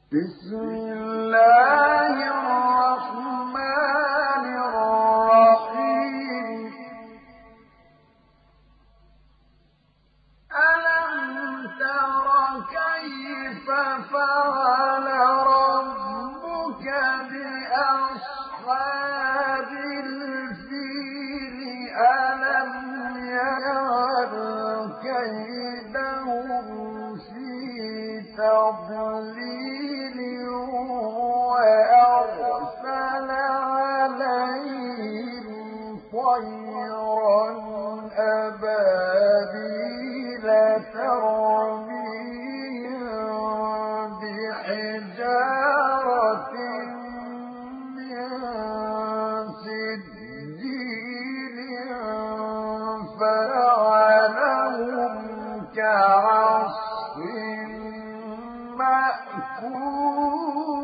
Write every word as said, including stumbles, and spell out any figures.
بسم الله الرحمن الرحيم ألم تر كيف فعل ربك بأصحاب الفيل ألم يجعل كيدهم في تضليل وأرسل عليهم طيرا أبابيل ترميهم بحجارة من سجيل فجعلهم كعصف مأكول